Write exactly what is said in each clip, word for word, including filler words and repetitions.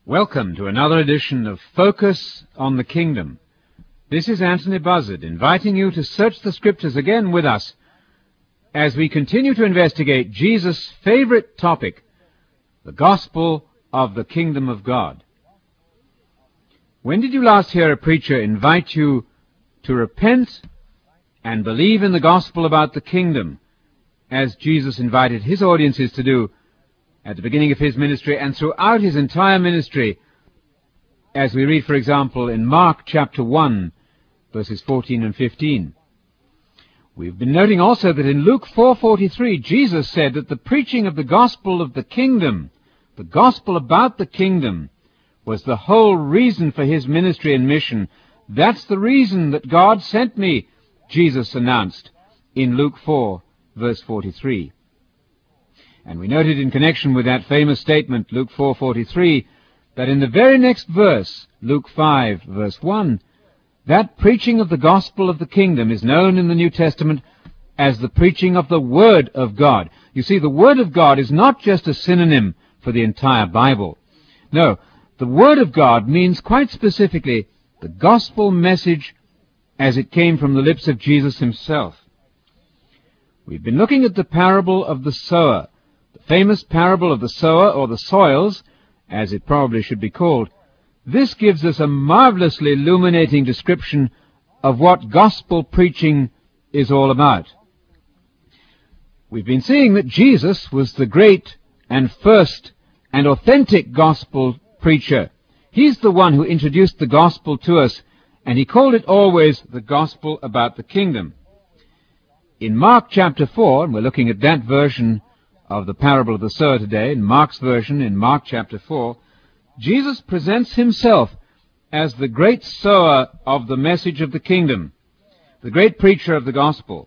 Welcome to another edition of Focus on the Kingdom. This is Anthony Buzzard, inviting you to search the Scriptures again with us as we continue to investigate Jesus' favorite topic, the gospel of the kingdom of God. When did you last hear a preacher invite you to repent and believe in the gospel about the kingdom, as Jesus invited his audiences to do at the beginning of his ministry and throughout his entire ministry, as we read, for example, in Mark chapter one, verses fourteen and fifteen. We've been noting also that in Luke four forty-three, Jesus said that the preaching of the gospel of the kingdom, the gospel about the kingdom, was the whole reason for his ministry and mission. That's the reason that God sent me, Jesus announced in Luke four, verse forty-three. And we noted in connection with that famous statement, Luke four forty-three, that in the very next verse, Luke five, verse one, that preaching of the gospel of the kingdom is known in the New Testament as the preaching of the Word of God. You see, the Word of God is not just a synonym for the entire Bible. No, the Word of God means quite specifically the gospel message as it came from the lips of Jesus himself. We've been looking at the parable of the sower, the famous parable of the sower, or the soils, as it probably should be called. This gives us a marvelously illuminating description of what gospel preaching is all about. We've been seeing that Jesus was the great and first and authentic gospel preacher. He's the one who introduced the gospel to us, and he called it always the gospel about the kingdom. In Mark chapter four, and we're looking at that version of the parable of the sower today, in Mark's version, in Mark chapter four, Jesus presents himself as the great sower of the message of the kingdom, the great preacher of the gospel.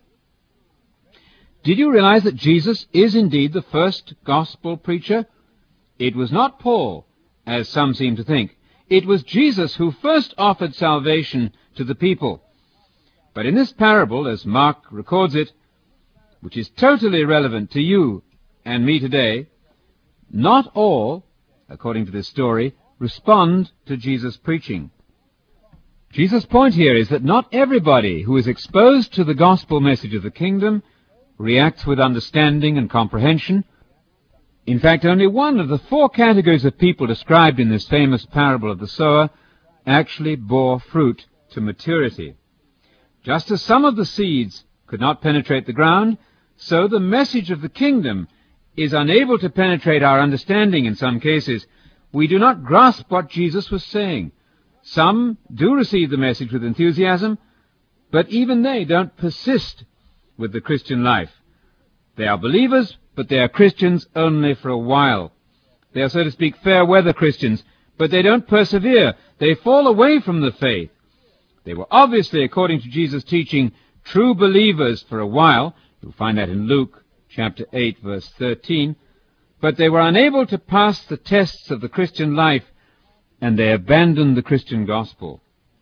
Did you realize that Jesus is indeed the first gospel preacher? It was not Paul, as some seem to think. It was Jesus who first offered salvation to the people. But in this parable, as Mark records it, which is totally relevant to you and me today, not all, according to this story, respond to Jesus' preaching. Jesus' point here is that not everybody who is exposed to the gospel message of the kingdom reacts with understanding and comprehension. In fact, only one of the four categories of people described in this famous parable of the sower actually bore fruit to maturity. Just as some of the seeds could not penetrate the ground, so the message of the kingdom is unable to penetrate our understanding in some cases. We do not grasp what Jesus was saying. Some do receive the message with enthusiasm, but even they don't persist with the Christian life. They are believers, but they are Christians only for a while. They are, so to speak, fair-weather Christians, but they don't persevere. They fall away from the faith. They were obviously, according to Jesus' teaching, true believers for a while. You'll find that in Luke chapter eight, verse thirteen. But they were unable to pass the tests of the Christian life, and they abandoned the Christian gospel.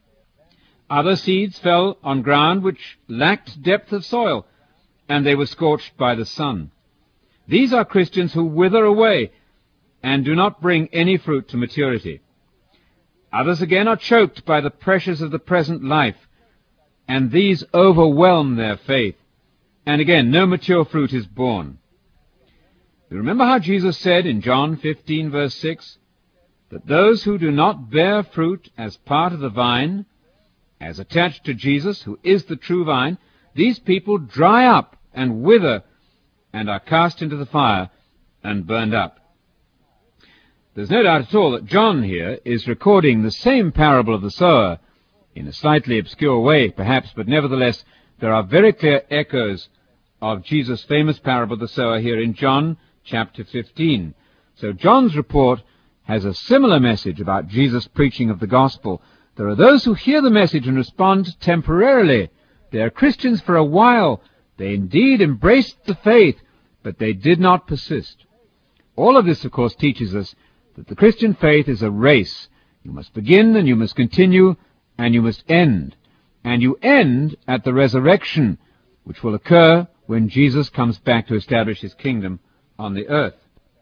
Other seeds fell on ground which lacked depth of soil, and they were scorched by the sun. These are Christians who wither away and do not bring any fruit to maturity. Others again are choked by the pressures of the present life, and these overwhelm their faith. And again, no mature fruit is born. You remember how Jesus said in John fifteen, verse six, that those who do not bear fruit as part of the vine, as attached to Jesus, who is the true vine, these people dry up and wither and are cast into the fire and burned up. There's no doubt at all that John here is recording the same parable of the sower, in a slightly obscure way perhaps, but nevertheless there are very clear echoes of Jesus' famous parable of the sower here in John chapter fifteen. So John's report has a similar message about Jesus' preaching of the gospel. There are those who hear the message and respond temporarily. They are Christians for a while. They indeed embraced the faith, but they did not persist. All of this, of course, teaches us that the Christian faith is a race. You must begin and you must continue and you must end. And you end at the resurrection, which will occur when Jesus comes back to establish his kingdom on the earth.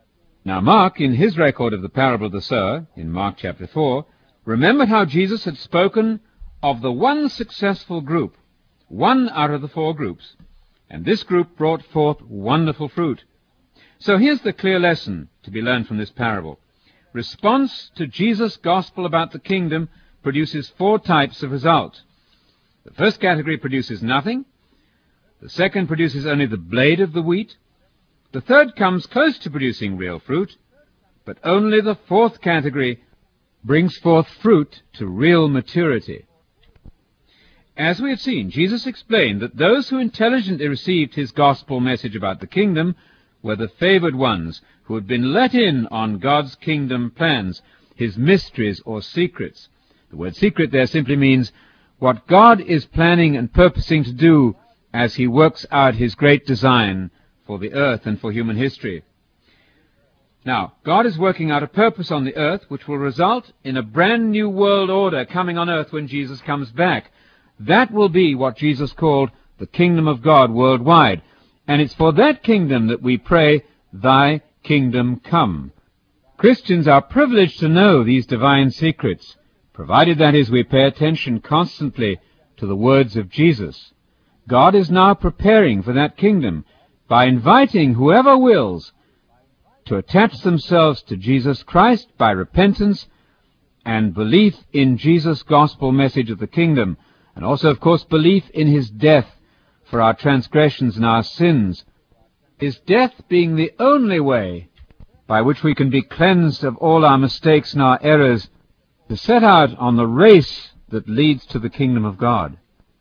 Now Mark, in his record of the parable of the sower, in Mark chapter four, remembered how Jesus had spoken of the one successful group, one out of the four groups, and this group brought forth wonderful fruit. So here's the clear lesson to be learned from this parable. Response to Jesus' gospel about the kingdom produces four types of result. The first category produces nothing. The second produces only the blade of the wheat. The third comes close to producing real fruit, but only the fourth category brings forth fruit to real maturity. As we have seen, Jesus explained that those who intelligently received his gospel message about the kingdom were the favored ones who had been let in on God's kingdom plans, his mysteries or secrets. The word secret there simply means what God is planning and purposing to do as he works out his great design for the earth and for human history. Now, God is working out a purpose on the earth which will result in a brand new world order coming on earth when Jesus comes back. That will be what Jesus called the kingdom of God worldwide. And it's for that kingdom that we pray, Thy kingdom come. Christians are privileged to know these divine secrets, provided that is we pay attention constantly to the words of Jesus. God is now preparing for that kingdom by inviting whoever wills to attach themselves to Jesus Christ by repentance and belief in Jesus' gospel message of the kingdom, and also, of course, belief in his death for our transgressions and our sins, his death being the only way by which we can be cleansed of all our mistakes and our errors to set out on the race that leads to the kingdom of God.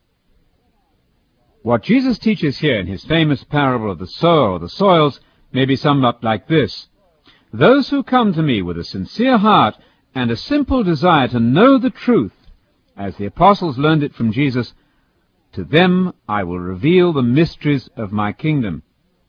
What Jesus teaches here in his famous parable of the sower or the soils may be summed up like this. Those who come to me with a sincere heart and a simple desire to know the truth, as the apostles learned it from Jesus, to them I will reveal the mysteries of my kingdom.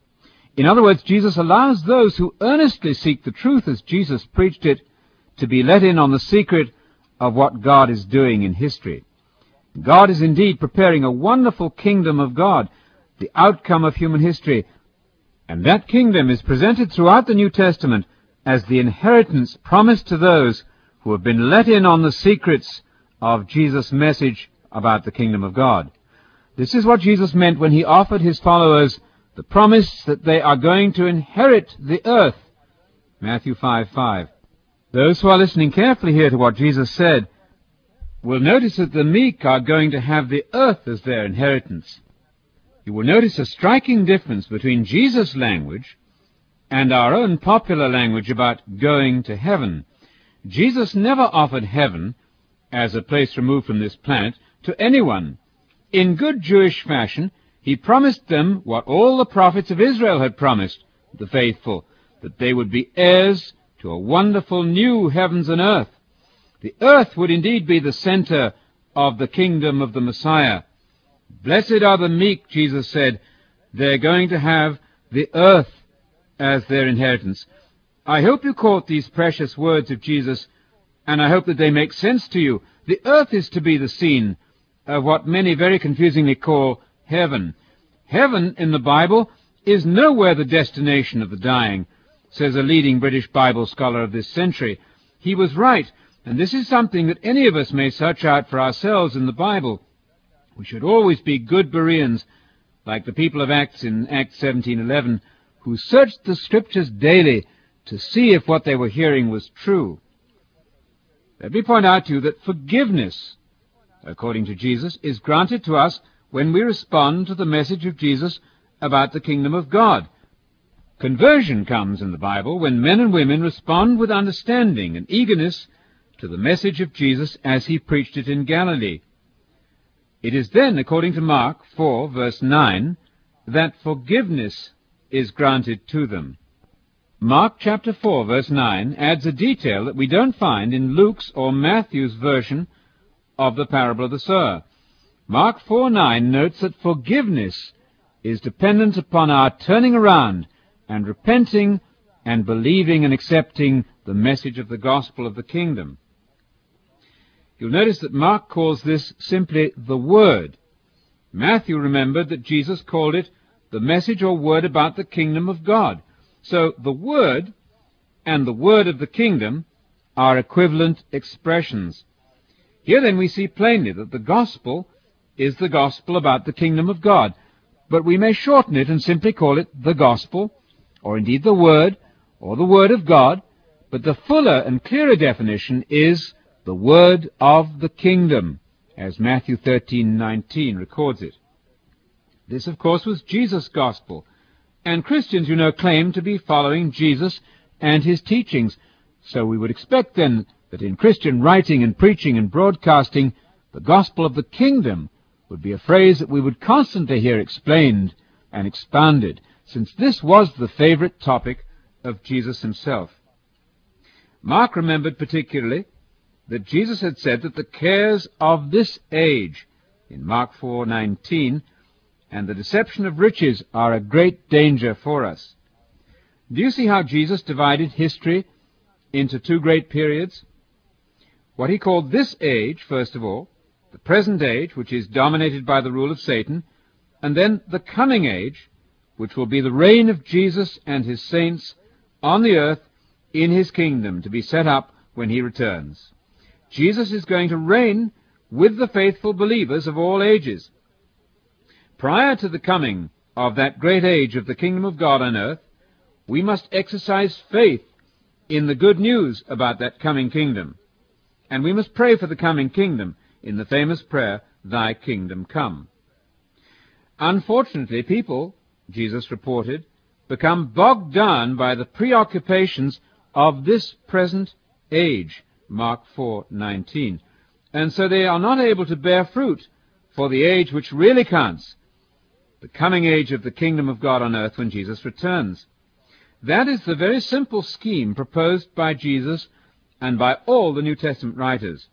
In other words, Jesus allows those who earnestly seek the truth as Jesus preached it to be let in on the secret of what God is doing in history. God is indeed preparing a wonderful kingdom of God, the outcome of human history, and that kingdom is presented throughout the New Testament as the inheritance promised to those who have been let in on the secrets of Jesus' message about the kingdom of God. This is what Jesus meant when he offered his followers the promise that they are going to inherit the earth. Matthew five five. Those who are listening carefully here to what Jesus said will notice that the meek are going to have the earth as their inheritance. You will notice a striking difference between Jesus' language and our own popular language about going to heaven. Jesus never offered heaven as a place removed from this planet to anyone. In good Jewish fashion, he promised them what all the prophets of Israel had promised the faithful, that they would be heirs to a wonderful new heavens and earth. The earth would indeed be the center of the kingdom of the Messiah. Blessed are the meek, Jesus said. They're going to have the earth as their inheritance. I hope you caught these precious words of Jesus, and I hope that they make sense to you. The earth is to be the scene of what many very confusingly call heaven. Heaven in the Bible is nowhere the destination of the dying, says a leading British Bible scholar of this century. He was right, and this is something that any of us may search out for ourselves in the Bible. We should always be good Bereans, like the people of Acts in Acts seventeen eleven, who searched the Scriptures daily to see if what they were hearing was true. Let me point out to you that forgiveness, according to Jesus, is granted to us when we respond to the message of Jesus about the kingdom of God. Conversion comes in the Bible when men and women respond with understanding and eagerness to the message of Jesus as he preached it in Galilee. It is then, according to Mark four, verse nine, that forgiveness is granted to them. Mark chapter four, verse nine, adds a detail that we don't find in Luke's or Matthew's version of the parable of the sower. Mark four nine notes that forgiveness is dependent upon our turning around and repenting and believing and accepting the message of the gospel of the kingdom. You'll notice that Mark calls this simply the Word. Matthew remembered that Jesus called it the message or word about the kingdom of God. So the Word and the word of the kingdom are equivalent expressions. Here then we see plainly that the gospel is the gospel about the kingdom of God, but we may shorten it and simply call it the gospel, or indeed the word, or the word of God, but the fuller and clearer definition is the word of the kingdom, as Matthew thirteen nineteen records it. This, of course, was Jesus' gospel, and Christians, you know, claim to be following Jesus and his teachings. So we would expect, then, that in Christian writing and preaching and broadcasting, the gospel of the kingdom would be a phrase that we would constantly hear explained and expounded, since this was the favorite topic of Jesus himself. Mark remembered particularly that Jesus had said that the cares of this age, in Mark four nineteen, and the deception of riches are a great danger for us. Do you see how Jesus divided history into two great periods? What he called this age, first of all, the present age, which is dominated by the rule of Satan, and then the coming age, which will be the reign of Jesus and his saints on the earth in his kingdom, to be set up when he returns. Jesus is going to reign with the faithful believers of all ages. Prior to the coming of that great age of the kingdom of God on earth, we must exercise faith in the good news about that coming kingdom. And we must pray for the coming kingdom in the famous prayer, "Thy kingdom come." Unfortunately, people, Jesus reported, become bogged down by the preoccupations of this present age, Mark four nineteen, and so they are not able to bear fruit for the age which really counts, the coming age of the kingdom of God on earth when Jesus returns. That is the very simple scheme proposed by Jesus and by all the New Testament writers.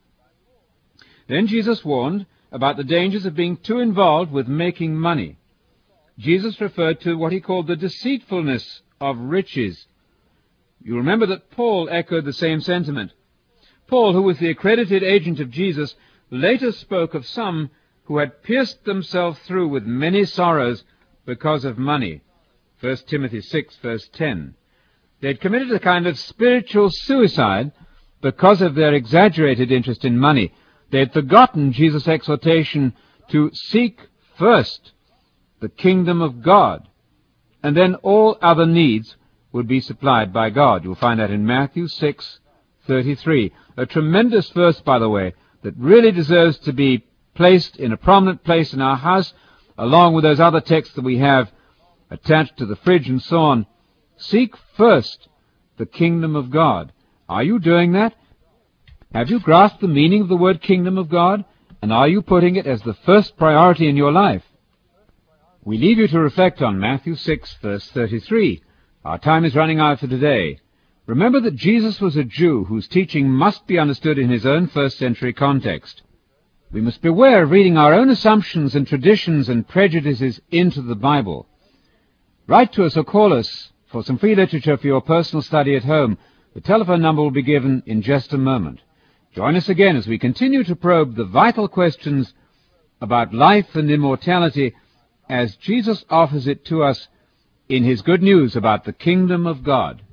Then Jesus warned about the dangers of being too involved with making money. Jesus referred to what he called the deceitfulness of riches. You remember that Paul echoed the same sentiment. Paul, who was the accredited agent of Jesus, later spoke of some who had pierced themselves through with many sorrows because of money. First Timothy six, verse ten. They had committed a kind of spiritual suicide because of their exaggerated interest in money. They had forgotten Jesus' exhortation to seek first the kingdom of God, and then all other needs would be supplied by God. You'll find that in Matthew six thirty-three. A tremendous verse, by the way, that really deserves to be placed in a prominent place in our house, along with those other texts that we have attached to the fridge and so on. Seek first the kingdom of God. Are you doing that? Have you grasped the meaning of the word kingdom of God? And are you putting it as the first priority in your life? We leave you to reflect on Matthew six, verse thirty-three. Our time is running out for today. Remember that Jesus was a Jew whose teaching must be understood in his own first century context. We must beware of reading our own assumptions and traditions and prejudices into the Bible. Write to us or call us for some free literature for your personal study at home. The telephone number will be given in just a moment. Join us again as we continue to probe the vital questions about life and immortality as Jesus offers it to us in his good news about the kingdom of God.